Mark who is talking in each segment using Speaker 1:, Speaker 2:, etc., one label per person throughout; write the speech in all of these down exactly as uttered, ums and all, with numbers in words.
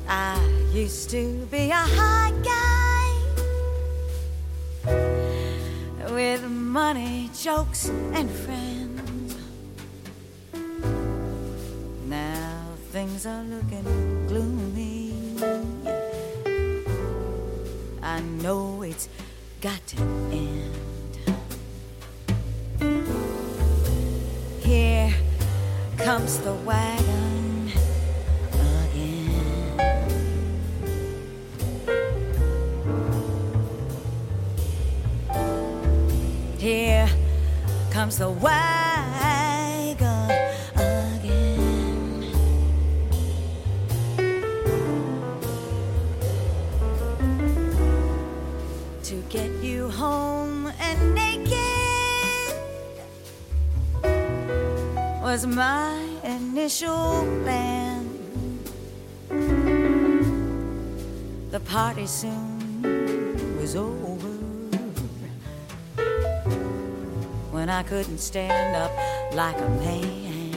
Speaker 1: I used to be a high guy with money, jokes, and friends. Now things are looking gloomy. I know it's got to end. Here comes the wagon again. Here comes the wagon again. To get you home and naked was my initial plan. The party soon was over when I couldn't stand up like a man.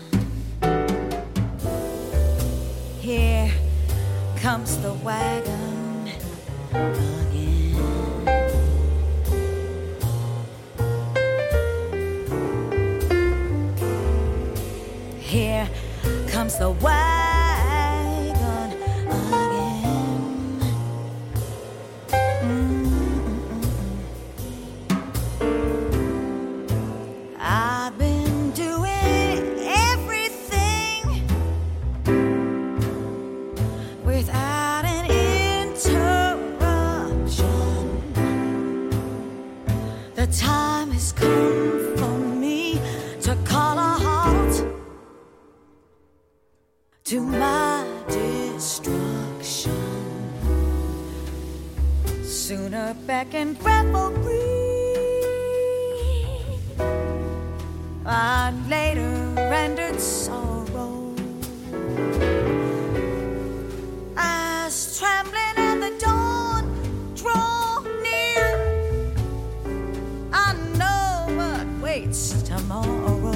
Speaker 1: Here comes the wagon again. Here comes the wagon again. Mm-mm-mm. I've been doing everything without an interruption. The time has come for me to call a halt to my destruction. Sooner back in revelry, I later rendered sorrow. As trembling and the dawn draw near, I know what waits tomorrow.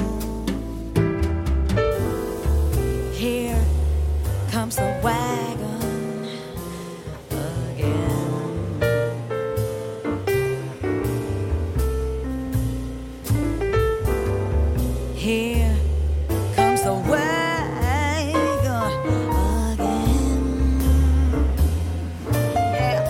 Speaker 1: Here comes the wagon again. Here comes the wagon again. Yeah.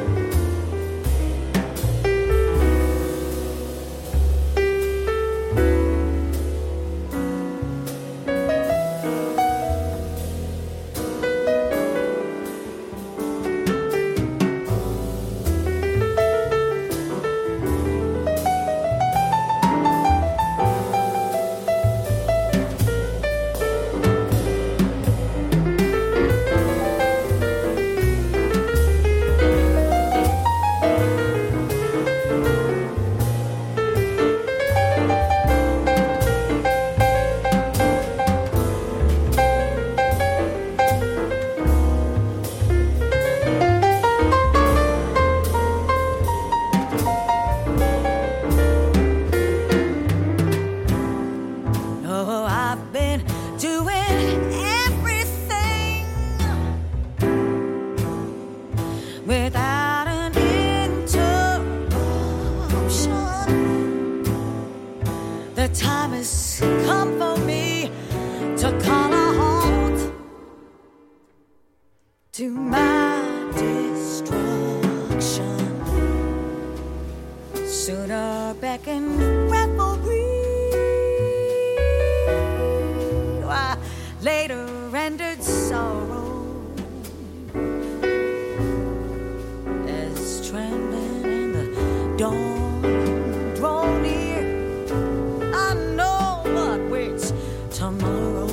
Speaker 1: Oh, I've been doing everything without an interruption. The time has come for me to call a halt to my destruction. Sooner back in revelry, I later rendered sorrow. As trembling in the dawn draw near, I know what waits tomorrow.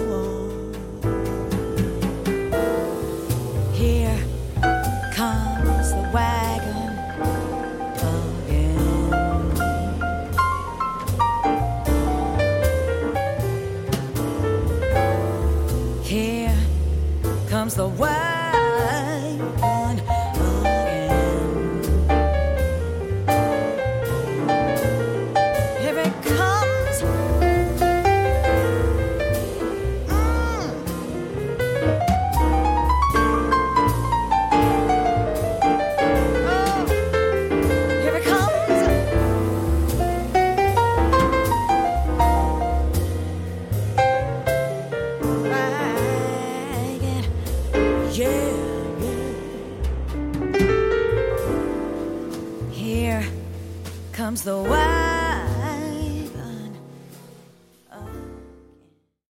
Speaker 1: Here comes the wagon again. Here comes the wagon again. Here it comes. Mm. comes the weather.